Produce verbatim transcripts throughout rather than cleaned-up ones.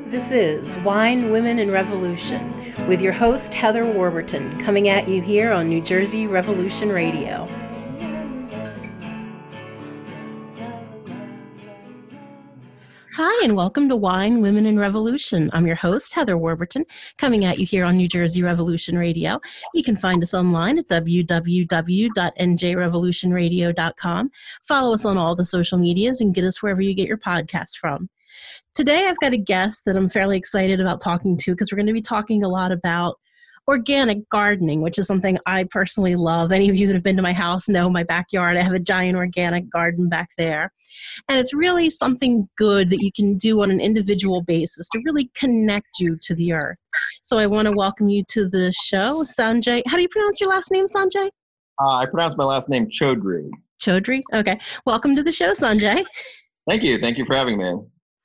This is Wine, Women, and Revolution with your host, Heather Warburton, coming at you here on New Jersey Revolution Radio. Hi, and welcome to Wine, Women, and Revolution. I'm your host, Heather Warburton, coming at you here on New Jersey Revolution Radio. You can find us online at w w w dot n j revolution radio dot com. Follow us on all the social medias and get us wherever you get your podcasts from. Today, I've got a guest that I'm fairly excited about talking to because we're going to be talking a lot about organic gardening, which is something I personally love. Any of you that have been to my house know my backyard. I have a giant organic garden back there. And it's really something good that you can do on an individual basis to really connect you to the earth. So I want to welcome you to the show, Sanjay. How do you pronounce your last name, Sanjay? Uh, I pronounce my last name Chaudhry. Chaudhry? Okay. Welcome to the show, Sanjay. Thank you. Thank you for having me.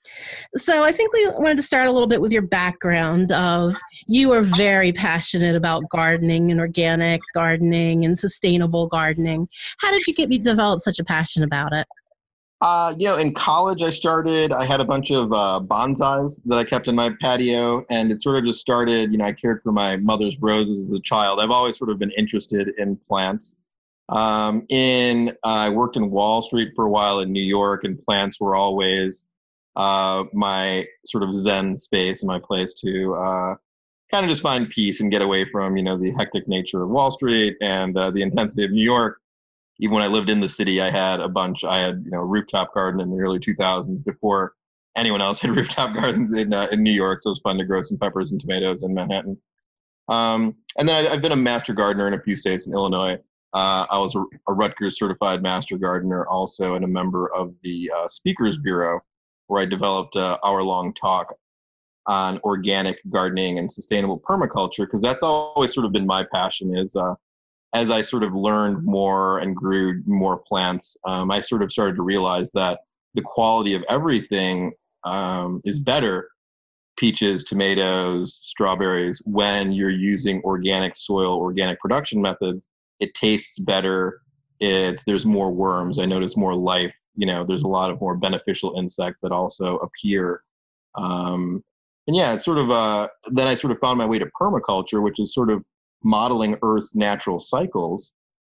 So I think we wanted to start a little bit with your background of you are very passionate about gardening and organic gardening and sustainable gardening. How did you get me develop such a passion about it? Uh, you know, in college I started, I had a bunch of uh, bonsais that I kept in my patio, and it sort of just started, you know, I cared for my mother's roses as a child. I've always sort of been interested in plants. Um, in uh, I worked in Wall Street for a while in New York, and plants were always uh, my sort of zen space and my place to uh, kind of just find peace and get away from, you know, the hectic nature of Wall Street and uh, the intensity of New York. Even when I lived in the city, I had a bunch. I had, you know, a rooftop garden in the early two thousands before anyone else had rooftop gardens in uh, in New York. So it was fun to grow some peppers and tomatoes in Manhattan. Um, and then I, I've been a master gardener in a few states in Illinois. Uh, I was a, a Rutgers certified master gardener also, and a member of the uh, Speakers Bureau, where I developed an hour-long talk on organic gardening and sustainable permaculture, because that's always sort of been my passion is uh, as I sort of learned more and grew more plants, um, I sort of started to realize that the quality of everything um, is better, peaches, tomatoes, strawberries, when you're using organic soil, organic production methods. It tastes better. It's there's more worms. I notice more life. You know, there's a lot of more beneficial insects that also appear. Um, and yeah, it's sort of, uh, then I sort of found my way to permaculture, which is sort of modeling Earth's natural cycles.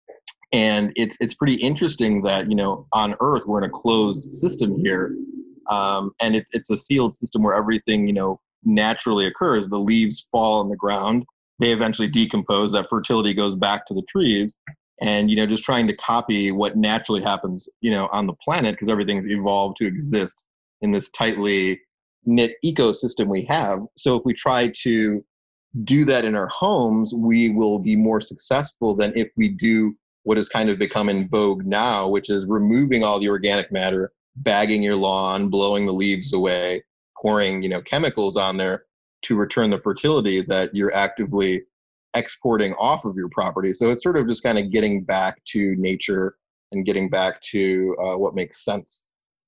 And it's it's pretty interesting that, you know, on Earth, we're in a closed system here. Um, and it's it's a sealed system where everything, you know, naturally occurs. The leaves fall on the ground. They eventually decompose. That fertility goes back to the trees. And, you know, just trying to copy what naturally happens, you know, on the planet, because everything's evolved to exist in this tightly knit ecosystem we have. So if we try to do that in our homes, we will be more successful than if we do what has kind of become in vogue now, which is removing all the organic matter, bagging your lawn, blowing the leaves away, pouring, you know, chemicals on there to return the fertility that you're actively exporting off of your property. So it's sort of just kind of getting back to nature and getting back to uh, what makes sense.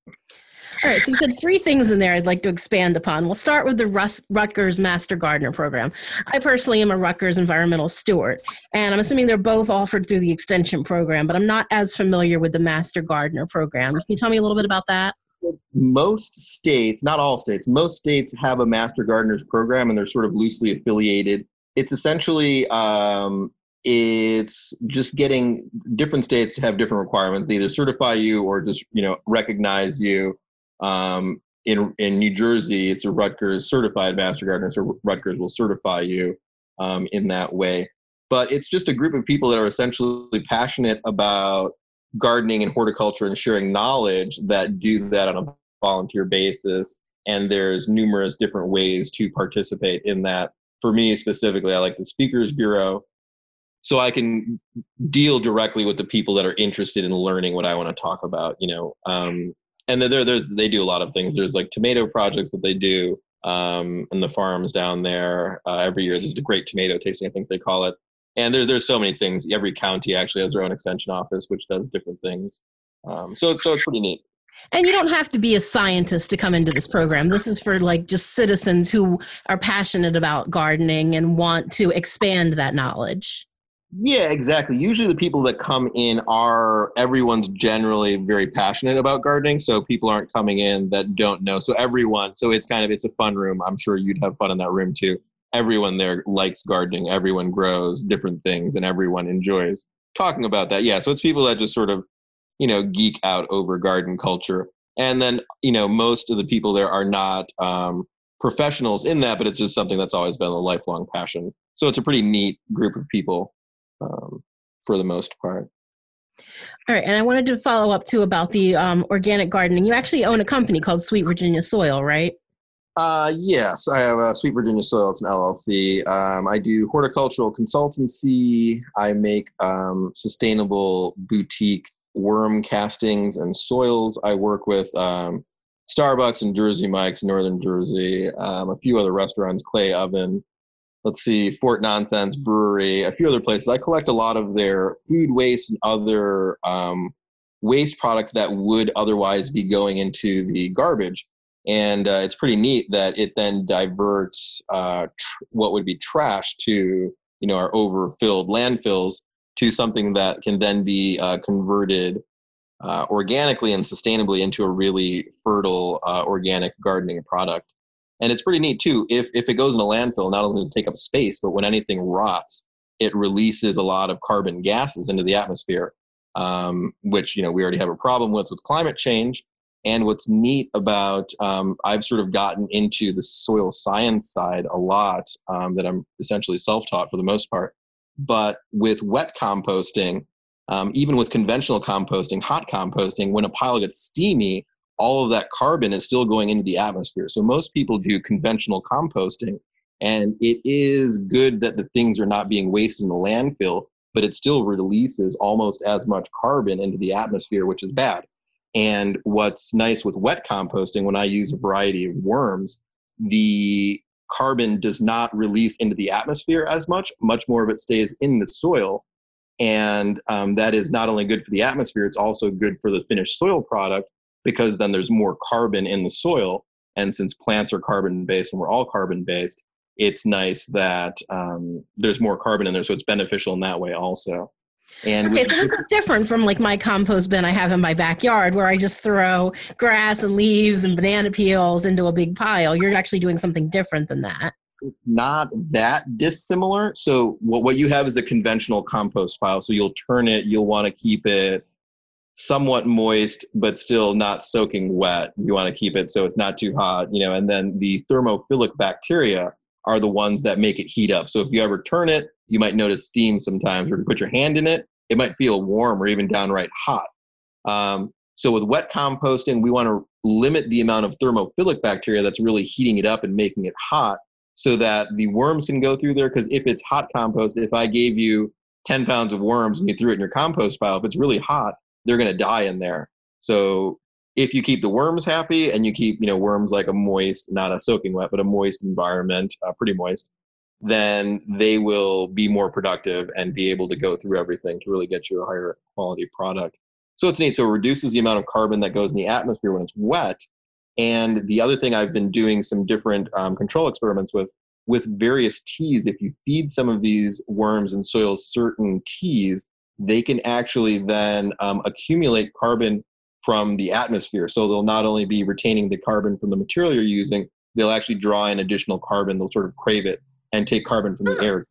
All right, so you said three things in there I'd like to expand upon. We'll start with the Rus- Rutgers Master Gardener Program. I personally am a Rutgers Environmental Steward, and I'm assuming they're both offered through the Extension Program, but I'm not as familiar with the Master Gardener Program. Can you tell me a little bit about that? Most states, not all states, most states have a Master Gardeners Program, and they're sort of loosely affiliated. It's essentially, um, it's just getting different states to have different requirements. They either certify you or just, you know, recognize you. Um, in in New Jersey, it's a Rutgers certified master gardener, so Rutgers will certify you um, in that way. But it's just a group of people that are essentially passionate about gardening and horticulture and sharing knowledge that do that on a volunteer basis. And there's numerous different ways to participate in that. For me specifically, I like the Speakers Bureau, so I can deal directly with the people that are interested in learning what I want to talk about, you know. Um, And they're, they're, they do a lot of things. There's like tomato projects that they do um, in the farms down there. Uh, every year there's a great tomato tasting, I think they call it. And there, there's so many things. Every county actually has their own extension office, which does different things. Um, so, so it's pretty neat. And you don't have to be a scientist to come into this program. This is for like just citizens who are passionate about gardening and want to expand that knowledge. Yeah, exactly. Usually the people that come in are, everyone's generally very passionate about gardening. So people aren't coming in that don't know. So everyone, so it's kind of, it's a fun room. I'm sure you'd have fun in that room too. Everyone there likes gardening. Everyone grows different things and everyone enjoys talking about that. Yeah. So it's people that just sort of, you know, geek out over garden culture. And then, you know, most of the people there are not um, professionals in that, but it's just something that's always been a lifelong passion. So it's a pretty neat group of people um, for the most part. All right. And I wanted to follow up too about the um, organic gardening. You actually own a company called Sweet Virginia Soil, right? Uh, yes, I have a Sweet Virginia Soil. It's an L L C. Um, I do horticultural consultancy. I make um, sustainable boutique worm castings and soils. I work with um, Starbucks and Jersey Mike's, Northern Jersey, um, a few other restaurants, Clay Oven, let's see, Fort Nonsense Brewery, a few other places. I collect a lot of their food waste and other um, waste product that would otherwise be going into the garbage. And uh, it's pretty neat that it then diverts uh, tr- what would be trash to, you know, our overfilled landfills to something that can then be uh, converted uh, organically and sustainably into a really fertile uh, organic gardening product. And it's pretty neat too. If if it goes in a landfill, not only does it take up space, but when anything rots, it releases a lot of carbon gases into the atmosphere, um, which, you know, we already have a problem with with climate change. And what's neat about, um, I've sort of gotten into the soil science side a lot, um, that I'm essentially self-taught for the most part. But with wet composting, um, even with conventional composting, hot composting, when a pile gets steamy, all of that carbon is still going into the atmosphere. So most people do conventional composting, and it is good that the things are not being wasted in the landfill, but it still releases almost as much carbon into the atmosphere, which is bad. And what's nice with wet composting, when I use a variety of worms, the carbon does not release into the atmosphere as much. Much more of it stays in the soil. And um, that is not only good for the atmosphere, it's also good for the finished soil product, because then there's more carbon in the soil. And since plants are carbon-based and we're all carbon-based, it's nice that um, there's more carbon in there. So it's beneficial in that way also. And okay, with, so this is different from like my compost bin I have in my backyard where I just throw grass and leaves and banana peels into a big pile. You're actually doing something different than that. not that dissimilar. So what, what you have is a conventional compost pile. So you'll turn it, you'll want to keep it somewhat moist, but still not soaking wet. You want to keep it so it's not too hot, you know, and then the thermophilic bacteria are the ones that make it heat up. So if you ever turn it, you might notice steam sometimes, or if you put your hand in it, it might feel warm or even downright hot. Um, so with wet composting, we want to limit the amount of thermophilic bacteria that's really heating it up and making it hot so that the worms can go through there. Because if it's hot compost, if I gave you ten pounds of worms and you threw it in your compost pile, if it's really hot, they're going to die in there. So if you keep the worms happy and you keep, you know, worms like a moist, not a soaking wet, but a moist environment, uh, pretty moist, then they will be more productive and be able to go through everything to really get you a higher quality product. So it's neat. So it reduces the amount of carbon that goes in the atmosphere when it's wet. And the other thing I've been doing some different um, control experiments with, with various teas, if you feed some of these worms and soils certain teas, they can actually then um, accumulate carbon from the atmosphere. So they'll not only be retaining the carbon from the material you're using, they'll actually draw in additional carbon. They'll sort of crave it and take carbon from the air,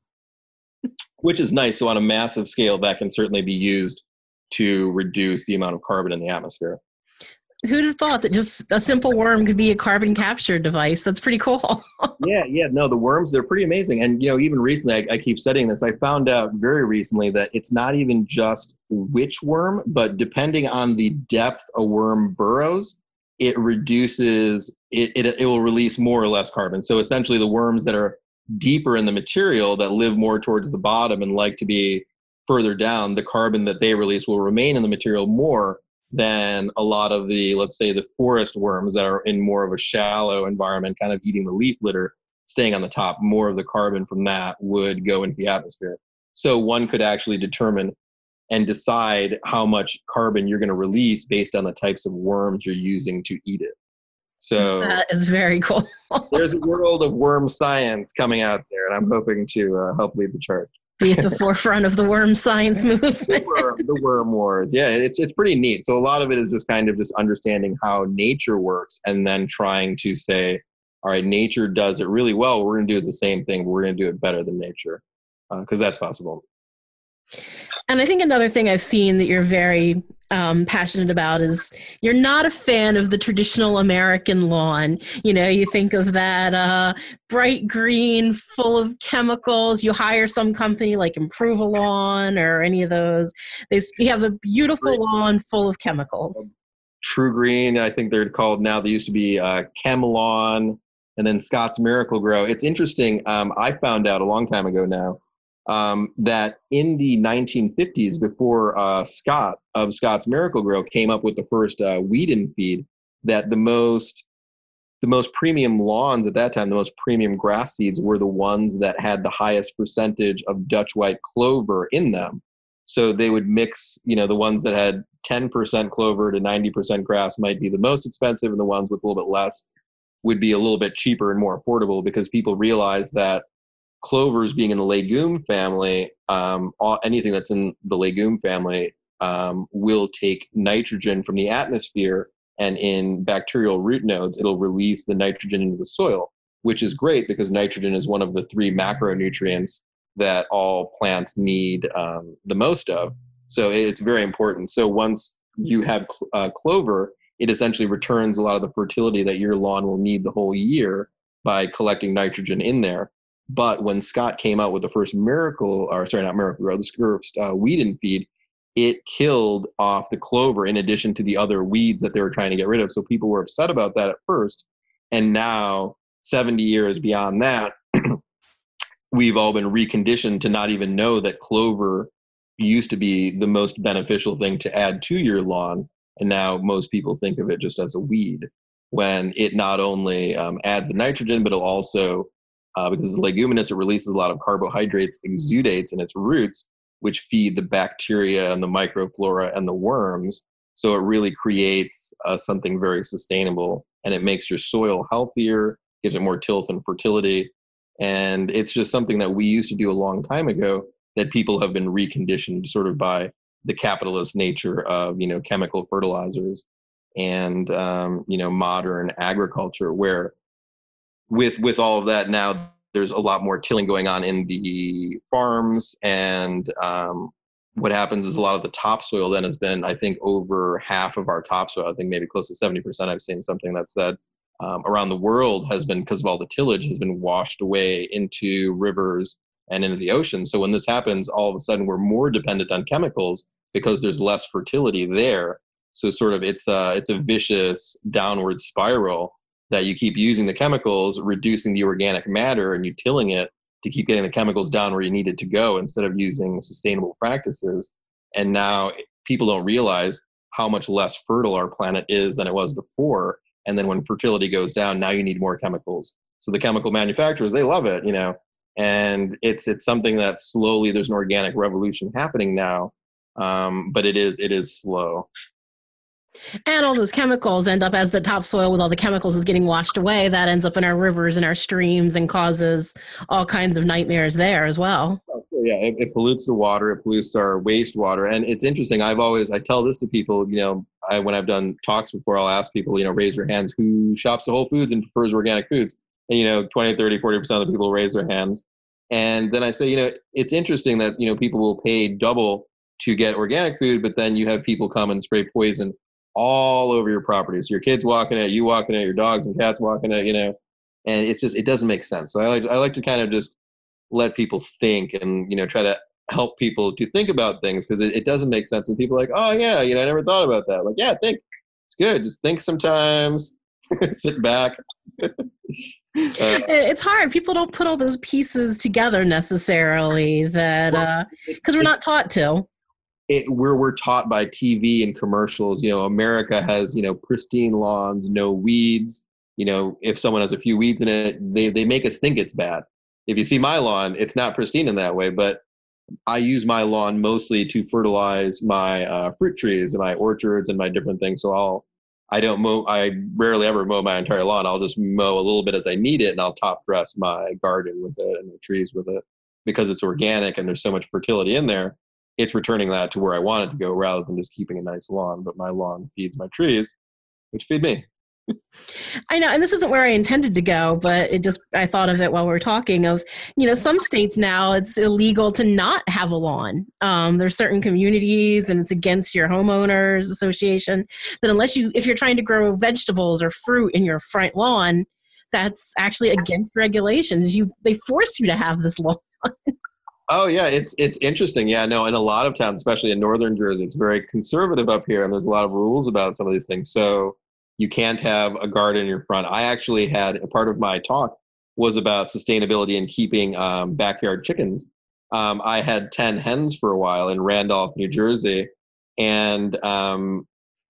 which is nice. So on a massive scale, that can certainly be used to reduce the amount of carbon in the atmosphere. Who'd have thought that just a simple worm could be a carbon capture device? That's pretty cool. yeah, yeah. No, the worms, they're pretty amazing. And, you know, even recently, I, I keep studying this, I found out very recently that it's not even just which worm, but depending on the depth a worm burrows, it reduces, it, it, it will release more or less carbon. So essentially the worms that are deeper in the material, that live more towards the bottom and like to be further down, the carbon that they release will remain in the material more than a lot of the, let's say, the forest worms that are in more of a shallow environment, kind of eating the leaf litter, staying on the top. More of the carbon from that would go into the atmosphere. So one could actually determine and decide how much carbon you're going to release based on the types of worms you're using to eat it. So that is very cool. There's a world of worm science coming out there, and I'm hoping to uh, help lead the charge. Be at the forefront of the worm science movement. the, worm, the worm wars. Yeah, it's it's pretty neat. So a lot of it is just kind of just understanding how nature works and then trying to say, all right, nature does it really well. What we're going to do is the same thing, but we're going to do it better than nature, because uh, that's possible. And I think another thing I've seen that you're very um, passionate about is you're not a fan of the traditional American lawn. You know, you think of that uh, bright green, full of chemicals. You hire some company like Improve a Lawn or any of those. They you have a beautiful lawn full of chemicals. True Green, I think they're called now. They used to be uh, ChemLawn, and then Scott's Miracle-Gro. It's interesting. Um, I found out a long time ago now um, that in the nineteen fifties, before uh, Scott of Scott's Miracle-Gro came up with the first uh, weed and feed, that the most the most premium lawns at that time, the most premium grass seeds were the ones that had the highest percentage of Dutch white clover in them. So they would mix, you know, the ones that had ten percent clover to ninety percent grass might be the most expensive, and the ones with a little bit less would be a little bit cheaper and more affordable, because people realize that clovers being in the legume family, um, all, anything that's in the legume family um, will take nitrogen from the atmosphere, and in bacterial root nodes, it'll release the nitrogen into the soil, which is great because nitrogen is one of the three macronutrients that all plants need um, the most of. So it's very important. So once you have uh, clover, it essentially returns a lot of the fertility that your lawn will need the whole year by collecting nitrogen in there. But when Scott came out with the first miracle, or sorry, not miracle, the first uh, weed and feed, it killed off the clover in addition to the other weeds that they were trying to get rid of. So people were upset about that at first. And now, seventy years beyond that, we've all been reconditioned to not even know that clover used to be the most beneficial thing to add to your lawn. And now most people think of it just as a weed, when it not only um, adds nitrogen, but it'll also, uh, because it's leguminous, it releases a lot of carbohydrates, exudates in its roots, which feed the bacteria and the microflora and the worms. So it really creates uh, something very sustainable, and it makes your soil healthier, gives it more tilth and fertility. And it's just something that we used to do a long time ago that people have been reconditioned sort of by the capitalist nature of, you know, chemical fertilizers and, um, you know, modern agriculture, where with, with all of that now, there's a lot more tilling going on in the farms. And um, what happens is a lot of the topsoil then has been, I think, over half of our topsoil, I think maybe close to seventy percent, I've seen something that said, Um, around the world has been, because of all the tillage, has been washed away into rivers and into the ocean. So when this happens, all of a sudden we're more dependent on chemicals because there's less fertility there. So sort of it's a, it's a vicious downward spiral that you keep using the chemicals, reducing the organic matter, and you tilling it to keep getting the chemicals down where you need it to go instead of using sustainable practices. And now people don't realize how much less fertile our planet is than it was before. And then when fertility goes down, now you need more chemicals. So the chemical manufacturers, they love it, you know, and it's it's something that slowly there's an organic revolution happening now, um, but it is it is slow. And all those chemicals end up, as the topsoil with all the chemicals is getting washed away, that ends up in our rivers and our streams and causes all kinds of nightmares there as well. Yeah, it, it pollutes the water, it pollutes our wastewater. And it's interesting, I've always, I tell this to people, you know, I, when I've done talks before, I'll ask people, you know, raise your hands, who shops at Whole Foods and prefers organic foods? And, you know, twenty, thirty, forty percent of the people raise their hands. And then I say, you know, it's interesting that, you know, people will pay double to get organic food, but then you have people come and spray poison all over your property. So your kids walking it, you walking it, your dogs and cats walking it, you know, and it's just, it doesn't make sense. So I like, I like to kind of just let people think and, you know, try to help people to think about things, because it, it doesn't make sense. And people are like, oh yeah, you know, I never thought about that. Like, yeah, think. It's good. Just think sometimes. Sit back. uh, It's hard. People don't put all those pieces together necessarily, that uh because we're not taught to. It, where we're taught by T V and commercials, you know, America has, you know, pristine lawns, no weeds. You know, if someone has a few weeds in it, they, they make us think it's bad. If you see my lawn, it's not pristine in that way, but I use my lawn mostly to fertilize my uh, fruit trees and my orchards and my different things. So I'll, I don't mow, I rarely ever mow my entire lawn. I'll just mow a little bit as I need it, and I'll top dress my garden with it and the trees with it. because it's organic and there's so much fertility in there, it's returning that to where I want it to go rather than just keeping a nice lawn. But my lawn feeds my trees, which feed me. I know, and this isn't where I intended to go, but it just, I thought of it while we were talking of, you know, some states now it's illegal to not have a lawn. Um, there's certain communities and it's against your homeowners association that unless you, if you're trying to grow vegetables or fruit in your front lawn, that's actually against regulations. You, they force you to have this lawn. Oh yeah, it's it's interesting. Yeah, no, in a lot of towns, especially in northern Jersey, it's very conservative up here, and there's a lot of rules about some of these things. So you can't have a garden in your front. I actually had a part of my talk was about sustainability and keeping um, backyard chickens. Um, I had ten hens for a while in Randolph, New Jersey, and um,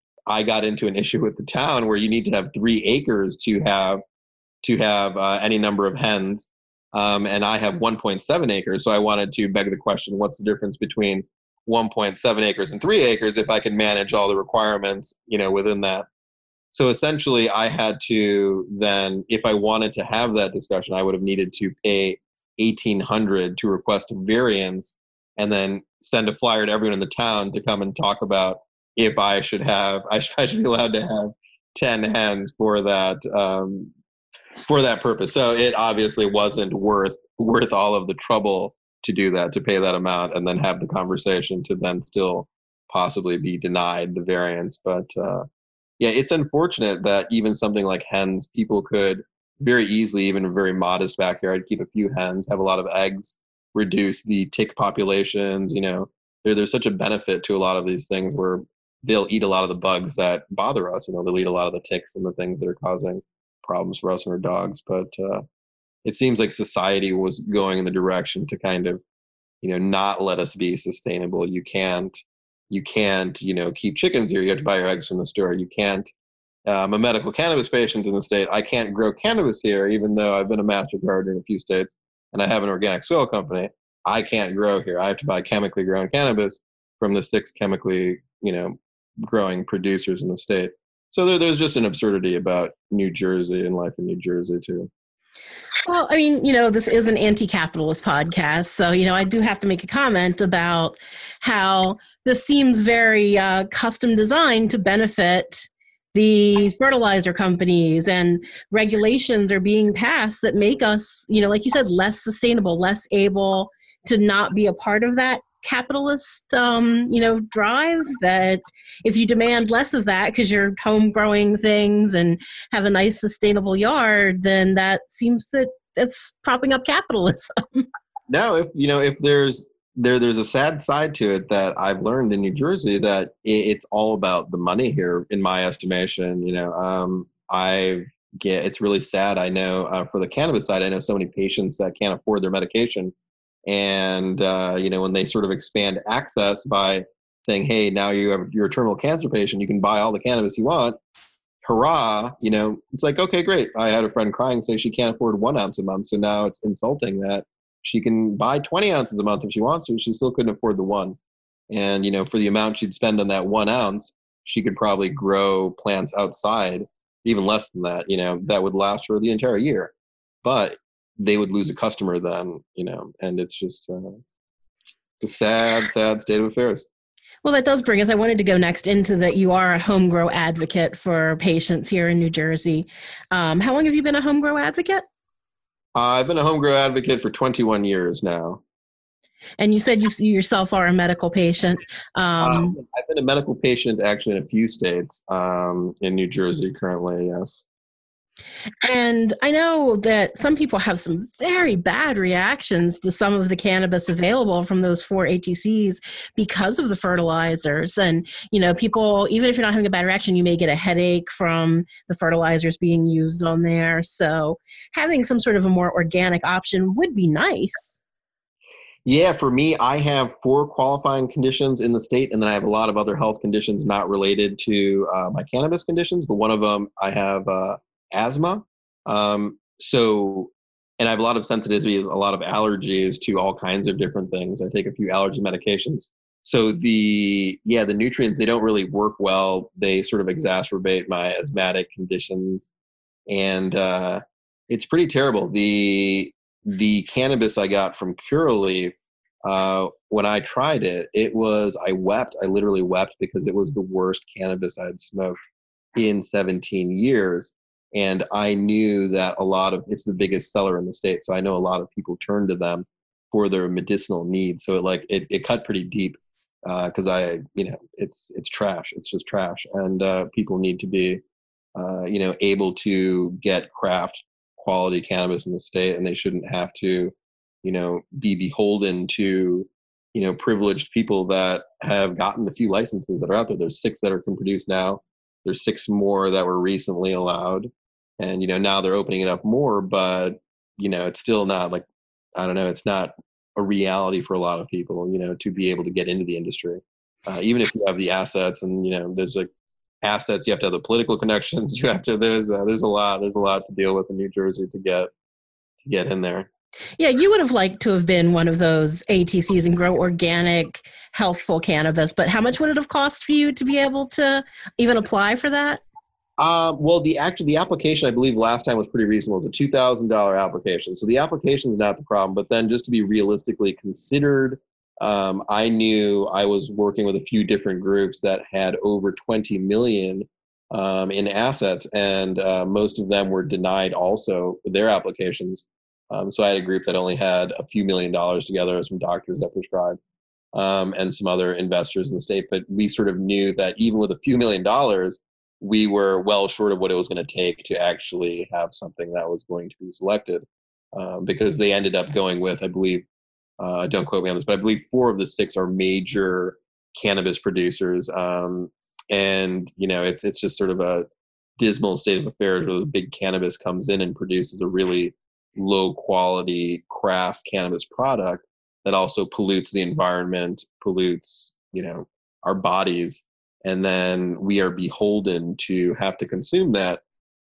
I got into an issue with the town where you need to have three acres to have to have uh, any number of hens. Um, and I have one point seven acres. So I wanted to beg the question, what's the difference between one point seven acres and three acres if I can manage all the requirements, you know, within that? So essentially I had to then, if I wanted to have that discussion, I would have needed to pay eighteen hundred dollars to request a variance and then send a flyer to everyone in the town to come and talk about if I should have, I should, I should be allowed to have ten hens for that, um, for that purpose. So it obviously wasn't worth worth all of the trouble to do that, to pay that amount and then have the conversation to then still possibly be denied the variance. But uh, yeah, it's unfortunate that even something like hens, people could very easily, even a very modest backyard, keep a few hens, have a lot of eggs, reduce the tick populations. You know, there, there's such a benefit to a lot of these things where they'll eat a lot of the bugs that bother us. You know, they'll eat a lot of the ticks and the things that are causing problems for us and our dogs. But uh, it seems like society was going in the direction to kind of, you know, not let us be sustainable. You can't, you can't, you know, keep chickens here. You have to buy your eggs from the store. You can't, uh, I'm a medical cannabis patient in the state. I can't grow cannabis here, even though I've been a master gardener in a few states and I have an organic soil company. I can't grow here. I have to buy chemically grown cannabis from the six chemically, you know, growing producers in the state. So there, there's just an absurdity about New Jersey and life in New Jersey too. Well, I mean, you know, this is an anti-capitalist podcast. So, you know, I do have to make a comment about how this seems very uh, custom designed to benefit the fertilizer companies, and regulations are being passed that make us, you know, like you said, less sustainable, less able to not be a part of that capitalist, um, you know, drive. That if you demand less of that because you're home growing things and have a nice sustainable yard, then that seems that it's propping up capitalism. No, if you know, if there's there there's a sad side to it that I've learned in New Jersey, that it, it's all about the money here, in my estimation. You know, um, I get it's really sad. I know uh, for the cannabis side, I know so many patients that can't afford their medication. And, uh, you know, when they sort of expand access by saying, hey, now you have, you're a terminal cancer patient, you can buy all the cannabis you want, hurrah, you know, it's like, okay, great. I had a friend crying, say she can't afford one ounce a month. So now it's insulting that she can buy twenty ounces a month if she wants to. She still couldn't afford the one. And, you know, for the amount she'd spend on that one ounce, she could probably grow plants outside, even less than that, you know, that would last her the entire year. But they would lose a customer then, you know, and it's just uh, it's a sad, sad state of affairs. Well, that does bring us, I wanted to go next into that you are a home grow advocate for patients here in New Jersey. Um, how long have you been a home grow advocate? Uh, I've been a home grow advocate for twenty-one years now. And you said you, you yourself are a medical patient. Um, um, I've been a medical patient actually in a few states, um, in New Jersey currently, yes. And I know that some people have some very bad reactions to some of the cannabis available from those four A T Cs because of the fertilizers. And, you know, people, even if you're not having a bad reaction, you may get a headache from the fertilizers being used on there. So having some sort of a more organic option would be nice. Yeah, for me, I have four qualifying conditions in the state, and then I have a lot of other health conditions not related to uh, my cannabis conditions. But one of them, I have uh, asthma. Um, so, and I have a lot of sensitivities, a lot of allergies to all kinds of different things. I take a few allergy medications. So the, yeah, the nutrients, they don't really work well. They sort of exacerbate my asthmatic conditions. And uh, it's pretty terrible. The, the cannabis I got from Curaleaf, uh, when I tried it, it was, I wept. I literally wept because it was the worst cannabis I had smoked in seventeen years. And I knew that a lot of, it's the biggest seller in the state. So I know a lot of people turn to them for their medicinal needs. So it like, it, it cut pretty deep. Uh, cause I, you know, it's, it's trash. It's just trash. And, uh, people need to be, uh, you know, able to get craft quality cannabis in the state, and they shouldn't have to, you know, be beholden to, you know, privileged people that have gotten the few licenses that are out there. There's six that are can produce now. There's six more that were recently allowed. And, you know, now they're opening it up more, but, you know, it's still not like, I don't know, it's not a reality for a lot of people, you know, to be able to get into the industry. Uh, even if you have the assets and, you know, there's like assets, you have to have the political connections. You have to, there's, uh, there's a lot, there's a lot to deal with in New Jersey to get, to get in there. Yeah, you would have liked to have been one of those A T Cs and grow organic, healthful cannabis, but how much would it have cost for you to be able to even apply for that? Um, well, the actual the application I believe last time was pretty reasonable. It's a two thousand dollar application, so the application is not the problem. But then, just to be realistically considered, um, I knew I was working with a few different groups that had over twenty million um, in assets, and uh, most of them were denied also their applications. Um, so I had a group that only had a few million dollars together, some doctors that prescribed, um, and some other investors in the state. But we sort of knew that even with a few million dollars, we were well short of what it was going to take to actually have something that was going to be selected, um, because they ended up going with, I believe, uh, don't quote me on this, but I believe four of the six are major cannabis producers. Um, and, you know, it's it's just sort of a dismal state of affairs where the big cannabis comes in and produces a really low quality crass cannabis product that also pollutes the environment, pollutes, you know, our bodies. And then we are beholden to have to consume that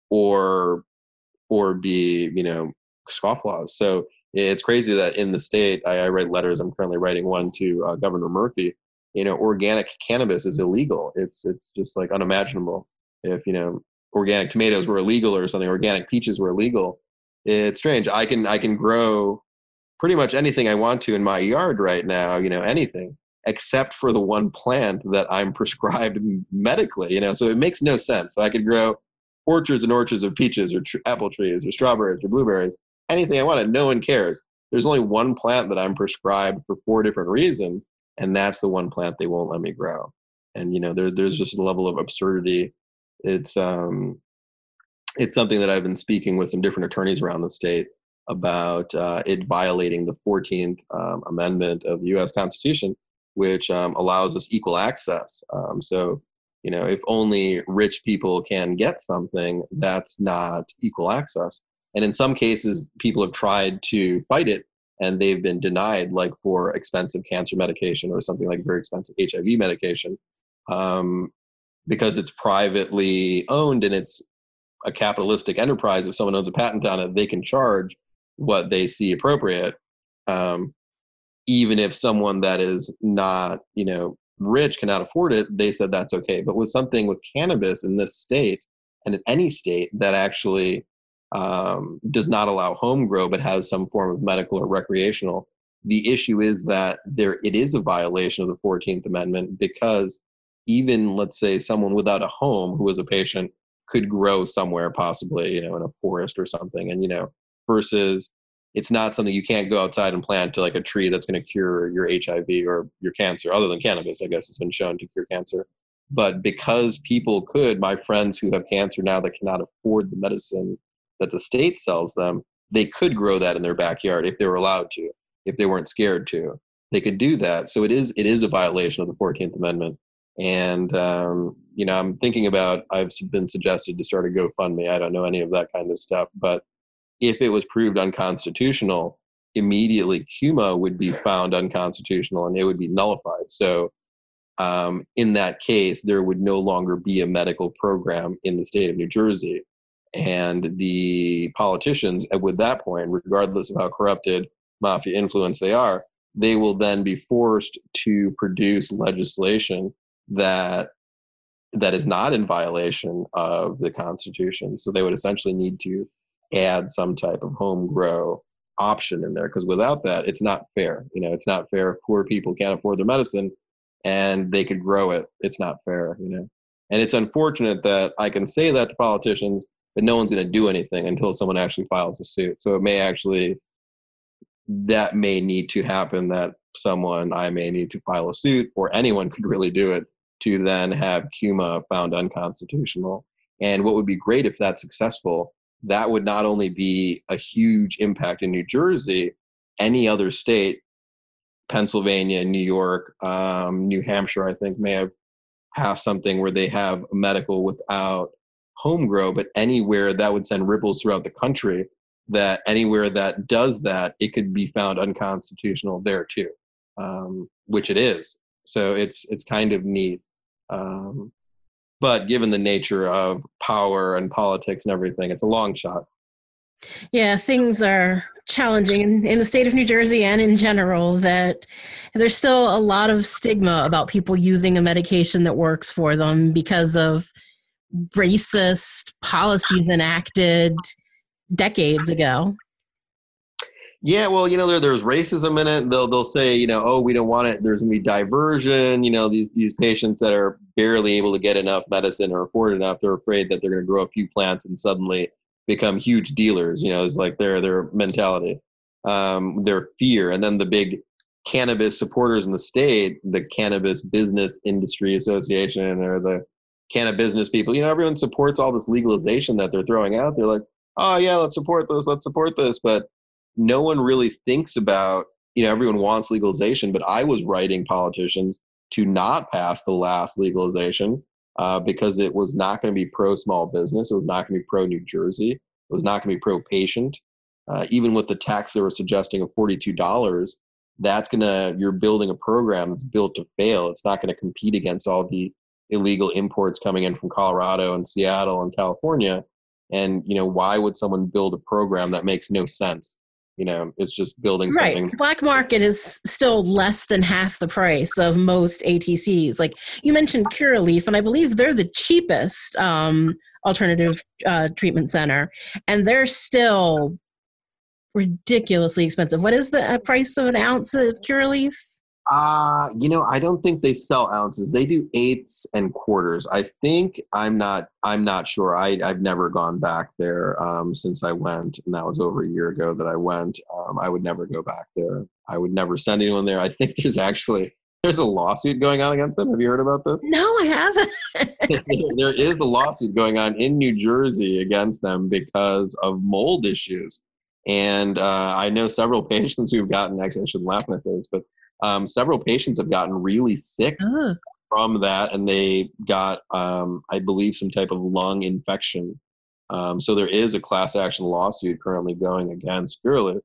or or be, you know, scofflaws. So it's crazy that in the state, I, I write letters. I'm currently writing one to uh, Governor Murphy. You know, organic cannabis is illegal. It's it's just like unimaginable. If, you know, organic tomatoes were illegal or something, organic peaches were illegal. It's strange. I can I can grow pretty much anything I want to in my yard right now. You know, anything, except for the one plant that I'm prescribed medically, you know, so it makes no sense. So I could grow orchards and orchards of peaches or tr- apple trees or strawberries or blueberries, anything I wanted. No one cares. There's only one plant that I'm prescribed for four different reasons, and that's the one plant they won't let me grow. And, you know, there, there's just a level of absurdity. It's, um, it's something that I've been speaking with some different attorneys around the state about uh, it violating the fourteenth um, Amendment of the U S Constitution, which um, allows us equal access. Um, so, you know, if only rich people can get something, that's not equal access. And in some cases, people have tried to fight it and they've been denied, like for expensive cancer medication or something like very expensive H I V medication, um, because it's privately owned and it's a capitalistic enterprise. If someone owns a patent on it, they can charge what they see appropriate. Um, even if someone that is not, you know, rich cannot afford it, they said that's okay. But with something with cannabis in this state and in any state that actually um, does not allow home grow but has some form of medical or recreational, the issue is that there it is a violation of the fourteenth Amendment, because even, let's say, someone without a home who is a patient could grow somewhere, possibly, you know, in a forest or something. And, you know, versus it's not something you can't go outside and plant to, like a tree that's going to cure your H I V or your cancer, other than cannabis. I guess it's been shown to cure cancer. But because people could, my friends who have cancer now that cannot afford the medicine that the state sells them, they could grow that in their backyard if they were allowed to, if they weren't scared to. They could do that. So it is it is a violation of the fourteenth Amendment. And, um, you know, I'm thinking about, I've been suggested to start a GoFundMe. I don't know any of that kind of stuff. But if it was proved unconstitutional, immediately C U M A would be found unconstitutional and it would be nullified. So um, in that case, there would no longer be a medical program in the state of New Jersey. And the politicians, at that point, regardless of how corrupted, mafia influenced they are, they will then be forced to produce legislation that that is not in violation of the Constitution. So they would essentially need to add some type of home grow option in there, because without that, it's not fair. You know, it's not fair if poor people can't afford their medicine and they could grow it. It's not fair, you know. And it's unfortunate that I can say that to politicians, but no one's going to do anything until someone actually files a suit. So it may actually, that may need to happen, that someone, I may need to file a suit, or anyone could really do it, to then have C U M A found unconstitutional. And what would be great if that's successful, that would not only be a huge impact in New Jersey, any other state, Pennsylvania, New York, um, New Hampshire, I think, may have passed something where they have medical without home grow, but anywhere that would send ripples throughout the country, that anywhere that does that, it could be found unconstitutional there too, um, which it is. So it's it's kind of neat. Um, but given the nature of power and politics and everything, it's a long shot. Yeah, things are challenging in, in the state of New Jersey and in general, that there's still a lot of stigma about people using a medication that works for them because of racist policies enacted decades ago. Yeah, well, you know, there, there's racism in it. They'll they'll say, you know, oh, we don't want it. There's gonna be diversion. You know, these these patients that are barely able to get enough medicine or afford enough, they're afraid that they're going to grow a few plants and suddenly become huge dealers. You know, it's like their their mentality, um, their fear. And then the big cannabis supporters in the state, the Cannabis Business Industry Association, or the cannabis business people, you know, everyone supports all this legalization that they're throwing out. They're like, oh yeah, let's support this, let's support this. But no one really thinks about, you know, everyone wants legalization, but I was writing politicians to not pass the last legalization uh, because it was not going to be pro small business. It was not going to be pro New Jersey. It was not going to be pro patient. Uh, even with the tax they were suggesting of forty-two dollars, that's going to, you're building a program that's built to fail. It's not going to compete against all the illegal imports coming in from Colorado and Seattle and California. And, you know, why would someone build a program that makes no sense? You know, it's just building right. something. Black market is still less than half the price of most A T Cs. Like you mentioned Curaleaf, and I believe they're the cheapest um, alternative uh, treatment center, and they're still ridiculously expensive. What is the price of an ounce of Curaleaf? Uh, you know, I don't think they sell ounces. They do eighths and quarters. I think, I'm not, I'm not sure. I, I've never gone back there um, since I went, and that was over a year ago that I went. Um, I would never go back there. I would never send anyone there. I think there's actually, there's a lawsuit going on against them. Have you heard about this? No, I haven't. There is a lawsuit going on in New Jersey against them because of mold issues. And uh, I know several patients who've gotten, actually I shouldn't laugh when I say this, but Um, several patients have gotten really sick oh. from that, and they got, um, I believe, some type of lung infection. Um, so there is a class action lawsuit currently going against Curaleaf,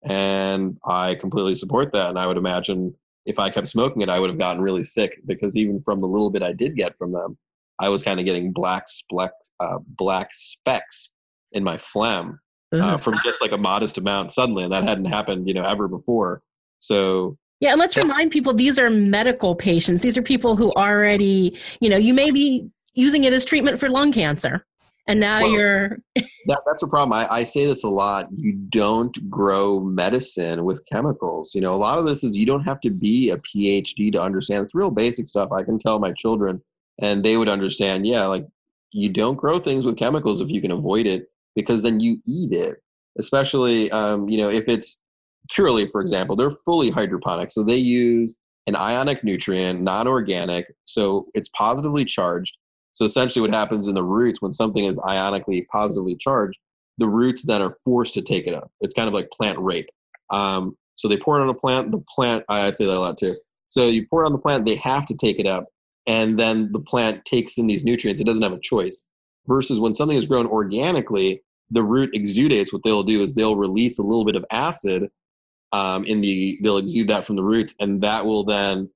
and I completely support that. And I would imagine if I kept smoking it, I would have gotten really sick, because even from the little bit I did get from them, I was kind of getting black splecks, uh, black specks in my phlegm uh, from just like a modest amount suddenly, and that hadn't happened, you know, ever before. So. Yeah, and let's remind people, these are medical patients. These are people who already, you know, you may be using it as treatment for lung cancer, and now well, you're... that, that's a problem. I, I say this a lot. You don't grow medicine with chemicals. You know, a lot of this is, you don't have to be a P H D to understand. It's real basic stuff. I can tell my children, and they would understand, yeah, like, you don't grow things with chemicals if you can avoid it, because then you eat it. Especially, um, you know, if it's Curaleaf, for example, they're fully hydroponic. So they use an ionic nutrient, non-organic, so it's positively charged. So essentially what happens in the roots, when something is ionically positively charged, the roots then are forced to take it up. It's kind of like plant rape. Um, so they pour it on a plant, the plant, I say that a lot too. So you pour it on the plant, they have to take it up, and then the plant takes in these nutrients. It doesn't have a choice. Versus when something is grown organically, the root exudates. What they'll do is they'll release a little bit of acid Um, in the, they'll exude that from the roots, and that will then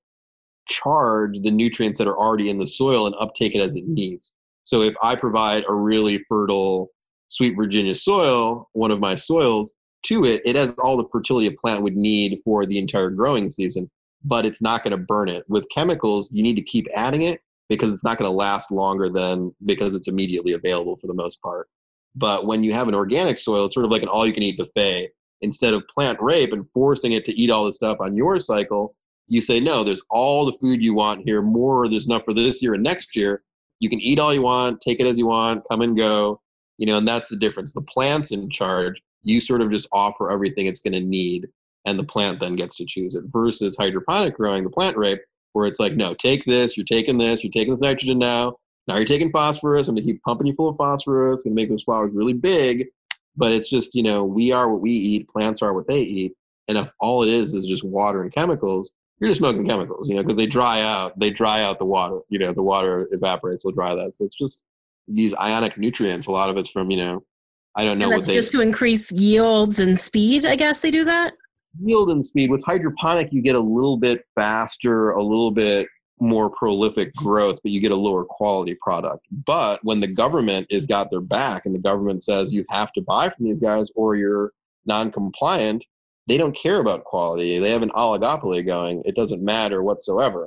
charge the nutrients that are already in the soil and uptake it as it needs. So if I provide a really fertile Sweet Virginia soil, one of my soils, to it, it has all the fertility a plant would need for the entire growing season, but it's not going to burn it. With chemicals, you need to keep adding it because it's not going to last longer than, because it's immediately available for the most part. But when you have an organic soil, it's sort of like an all-you-can-eat buffet. instead of plant rape and forcing it to eat all this stuff on your cycle. You say, no, there's all the food you want here, more, there's enough for this year and next year. You can eat all you want, take it as you want, come and go, you know, and that's the difference. The plant's in charge. You sort of just offer everything it's going to need, and the plant then gets to choose it, versus hydroponic growing, the plant rape, where it's like, no, take this, you're taking this, you're taking this nitrogen now, now you're taking phosphorus, I'm going to keep pumping you full of phosphorus, going to make those flowers really big. But it's just, you know, we are what we eat, plants are what they eat, and if all it is is just water and chemicals, you're just smoking chemicals, you know, because they dry out, they dry out the water, you know, the water evaporates, they'll dry that. So it's just these ionic nutrients. A lot of it's from, you know, I don't know and what that's they. just to increase yields and speed, I guess they do that? Yield and speed. With hydroponic, you get a little bit faster, a little bit more prolific growth, but you get a lower quality product. But when the government has got their back and the government says you have to buy from these guys or you're non-compliant, they don't care about quality. They have an oligopoly going. It doesn't matter whatsoever.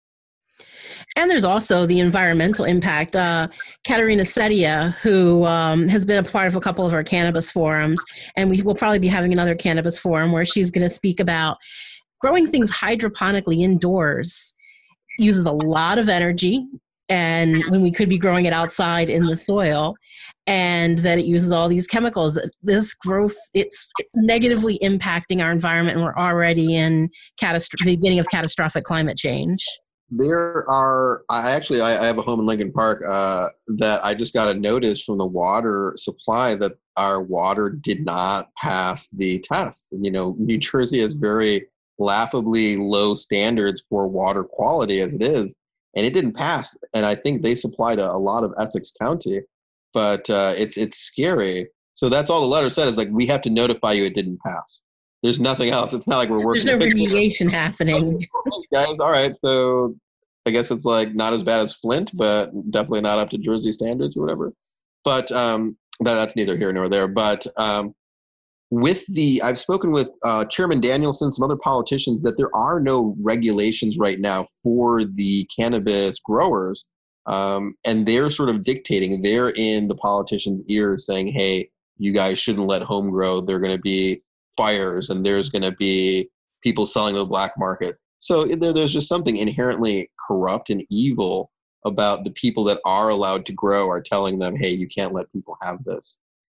And there's also the environmental impact. Uh, Katerina Setia, who um, has been a part of a couple of our cannabis forums, and we will probably be having another cannabis forum where she's going to speak about growing things hydroponically indoors uses a lot of energy, and when we could be growing it outside in the soil, and that it uses all these chemicals. This growth, it's, it's negatively impacting our environment, and we're already in catastro- the beginning of catastrophic climate change. There are, I actually, I, I have a home in Lincoln Park uh, that I just got a notice from the water supply that our water did not pass the test. You know, New Jersey has very laughably low standards for water quality as it is, and it didn't pass. And I think they supplied a, a lot of Essex County, but uh, it's it's scary. So that's all the letter said, is like, we have to notify you it didn't pass. There's nothing else. It's not like we're working. There's no remediation happening. Guys, all right. So I guess it's like not as bad as Flint, but definitely not up to Jersey standards or whatever. But um, that, that's neither here nor there. But um, with the, I've spoken with uh, Chairman Danielson, some other politicians, that there are no regulations right now for the cannabis growers. Um, and they're sort of dictating, they're in the politicians' ears saying, hey, you guys shouldn't let home grow. They're going to be fires, and there's going to be people selling to the black market. So there, there's just something inherently corrupt and evil about the people that are allowed to grow are telling them, hey, you can't let people have this.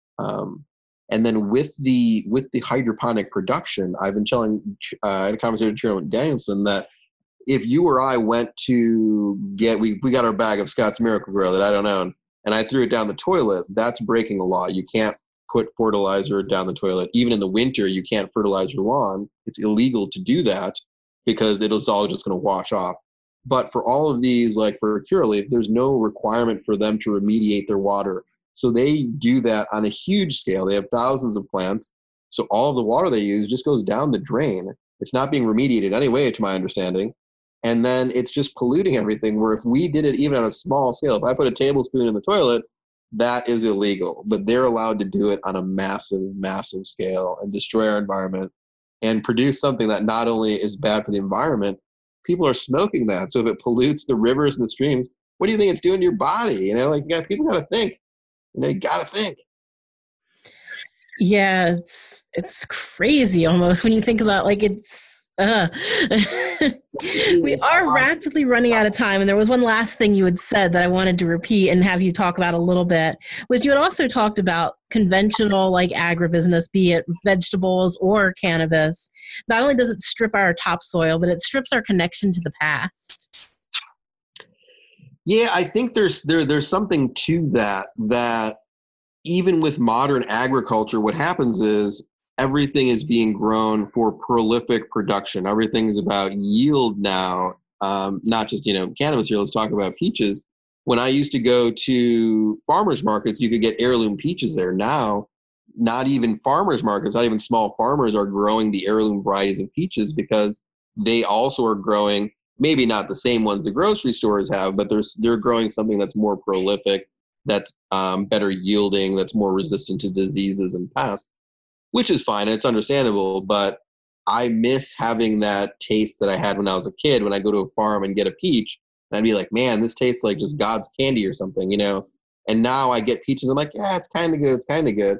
Um, and then with the with the hydroponic production, I've been telling, uh, I had a conversation with Chairman Danielson that if you or I went to get, we, we got our bag of Scott's Miracle-Gro that I don't own, and I threw it down the toilet, that's breaking a law. You can't put fertilizer down the toilet. Even in the winter, you can't fertilize your lawn. It's illegal to do that because it's all just going to wash off. But for all of these, like for Curaleaf, there's no requirement for them to remediate their water. So they do that on a huge scale. They have thousands of plants. So all of the water they use just goes down the drain. It's not being remediated anyway, to my understanding. And then it's just polluting everything, where if we did it even on a small scale, if I put a tablespoon in the toilet, that is illegal. But they're allowed to do it on a massive, massive scale and destroy our environment and produce something that not only is bad for the environment, people are smoking that. So if it pollutes the rivers and the streams, what do you think it's doing to your body? You know, like, you got, people got to think. You know, you got to think. Yeah, it's it's crazy almost when you think about, like, it's uh we are rapidly running out of time, and there was one last thing you had said that I wanted to repeat and have you talk about a little bit, was you had also talked about conventional, like, agribusiness, be it vegetables or cannabis. Not only does it strip our topsoil, but it strips our connection to the past. Yeah, I think there's there there's something to that, that even with modern agriculture, what happens is everything is being grown for prolific production. Everything is about yield now, um, not just, you know, cannabis here. Let's talk about peaches. When I used to go to farmers markets, you could get heirloom peaches there. Now, not even farmers markets, not even small farmers are growing the heirloom varieties of peaches, because they also are growing, maybe not the same ones the grocery stores have, but they're, they're growing something that's more prolific, that's um, better yielding, that's more resistant to diseases and pests, which is fine. It's understandable, but I miss having that taste that I had when I was a kid, when I go to a farm and get a peach, and I'd be like, man, this tastes like just God's candy or something, you know? And now I get peaches, I'm like, yeah, it's kind of good, it's kind of good.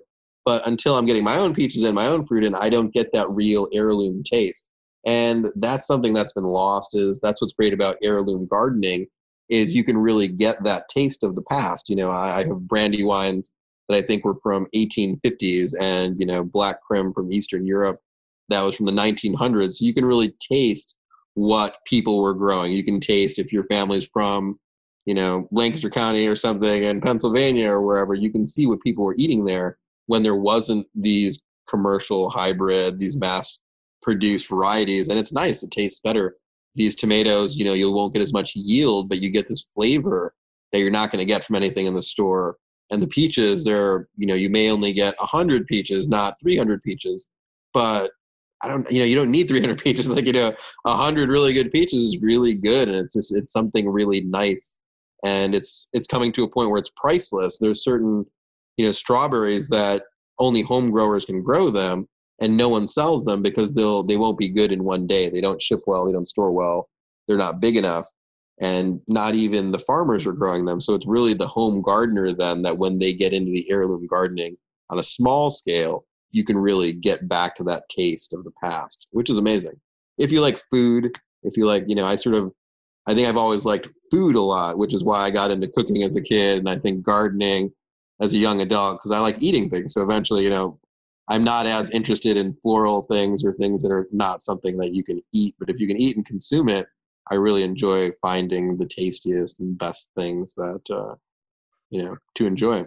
But until I'm getting my own peaches and my own fruit in, I don't get that real heirloom taste. And that's something that's been lost. Is that's what's great about heirloom gardening, is you can really get that taste of the past. You know, I, I have brandy wines that I think were from eighteen fifties, and, you know, black creme from Eastern Europe that was from the nineteen hundreds. You can really taste what people were growing. You can taste if your family's from, you know, Lancaster County or something in Pennsylvania or wherever. You can see what people were eating there when there wasn't these commercial hybrid, these mass produced varieties. And it's nice. It tastes better. These tomatoes, you know, you won't get as much yield, but you get this flavor that you're not going to get from anything in the store. And the peaches, they're, you know, you may only get one hundred peaches, not three hundred peaches. But I don't, you know, you don't need three hundred peaches. Like, you know, one hundred really good peaches is really good. And it's just, it's something really nice. And it's, it's coming to a point where it's priceless. There's certain, you know, strawberries that only home growers can grow them, and no one sells them because they'll, they won't be good in one day. They don't ship well. They don't store well. They're not big enough. And not even the farmers are growing them. So it's really the home gardener then that when they get into the heirloom gardening on a small scale, you can really get back to that taste of the past, which is amazing. If you like food, if you like, you know, I sort of, I think I've always liked food a lot, which is why I got into cooking as a kid. And I think gardening as a young adult, because I like eating things. So eventually, you know, I'm not as interested in floral things or things that are not something that you can eat. But if you can eat and consume it, I really enjoy finding the tastiest and best things that, uh, you know, to enjoy.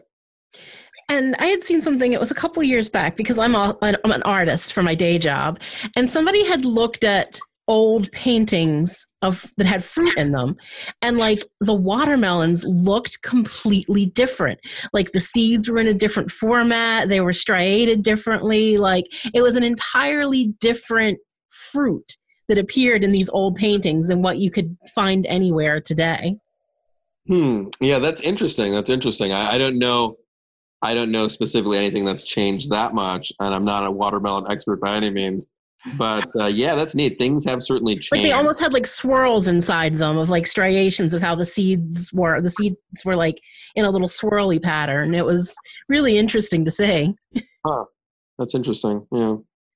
And I had seen something, it was a couple years back, because I'm, a, I'm an artist for my day job. And somebody had looked at old paintings of that had fruit in them, and like the watermelons looked completely different. Like the seeds were in a different format, they were striated differently. Like it was an entirely different fruit that appeared in these old paintings than what you could find anywhere today. Hmm. Yeah, that's interesting. That's interesting. I, I don't know. I don't know specifically anything that's changed that much, and I'm not a watermelon expert by any means. But uh, yeah, that's neat. Things have certainly changed. Like they almost had like swirls inside them of like striations of how the seeds were. The seeds were like in a little swirly pattern. It was really interesting to see. Huh. That's interesting. Yeah.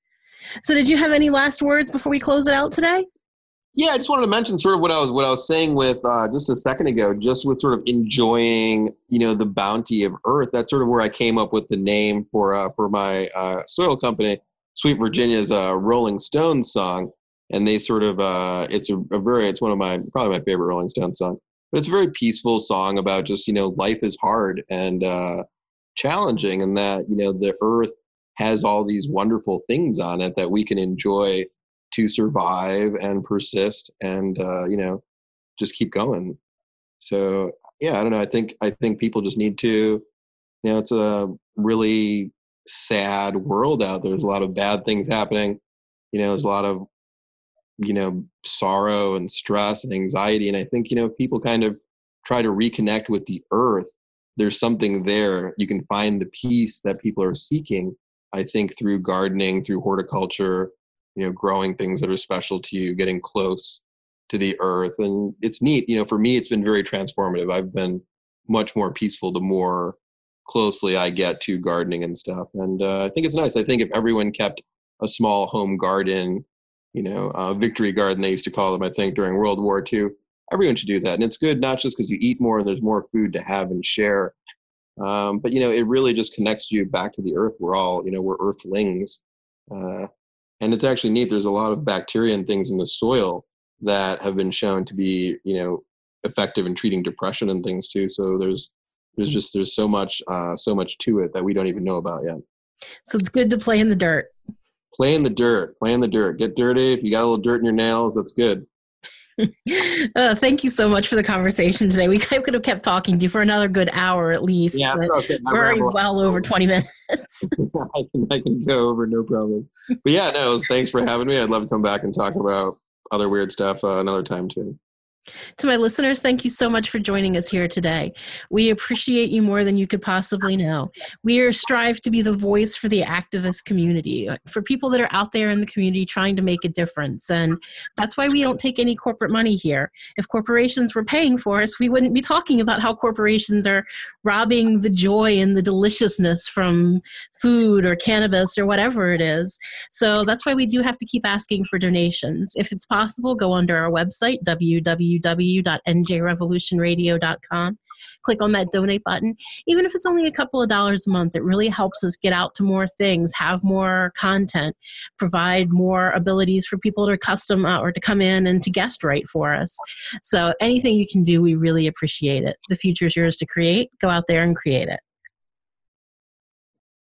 So did you have any last words before we close it out today? Yeah, I just wanted to mention sort of what I was what I was saying with uh, just a second ago, just with sort of enjoying, you know, the bounty of Earth. That's sort of where I came up with the name for uh, for my uh, soil company. Sweet Virginia's a Rolling Stones song, and they sort of uh, it's a, a very it's one of my probably my favorite Rolling Stones song. But it's a very peaceful song about just, you know, life is hard and uh, challenging, and that, you know, the Earth has all these wonderful things on it that we can enjoy to survive and persist and, uh, you know, just keep going. So, yeah, I don't know. I think, I think people just need to, you know, it's a really sad world out there. There's a lot of bad things happening. You know, there's a lot of, you know, sorrow and stress and anxiety. And I think, you know, if people kind of try to reconnect with the earth, there's something there. You can find the peace that people are seeking, I think, through gardening, through horticulture, you know, growing things that are special to you, getting close to the earth. And it's neat. You know, for me, it's been very transformative. I've been much more peaceful the more closely I get to gardening and stuff. And uh, I think it's nice. I think if everyone kept a small home garden, you know, uh, victory garden, they used to call them, I think, during World War Two, everyone should do that. And it's good, not just because you eat more and there's more food to have and share, um, but, you know, it really just connects you back to the earth. We're all, you know, we're earthlings. Uh, And it's actually neat. There's a lot of bacteria and things in the soil that have been shown to be, you know, effective in treating depression and things too. So there's, there's just, there's so much, uh, so much to it that we don't even know about yet. So it's good to play in the dirt. Play in the dirt, play in the dirt, get dirty. If you got a little dirt in your nails, that's good. uh, thank you so much for the conversation today. We could have kept talking to you for another good hour at least. Yeah, okay. We're already well over twenty minutes. I can I can go over, no problem. But yeah, no, thanks for having me. I'd love to come back and talk about other weird stuff uh, another time too. To my listeners, thank you so much for joining us here today. We appreciate you more than you could possibly know. We are strive to be the voice for the activist community, for people that are out there in the community trying to make a difference. And that's why we don't take any corporate money here. If corporations were paying for us, we wouldn't be talking about how corporations are robbing the joy and the deliciousness from food or cannabis or whatever it is. So that's why we do have to keep asking for donations. If it's possible, go under our website, w w w dot n j revolution radio dot com. Click on that donate button. Even if it's only a couple of dollars a month, it really helps us get out to more things, have more content, provide more abilities for people to custom uh, or to come in and to guest write for us. So anything you can do, we really appreciate it. The future is yours to create. Go out there and create it.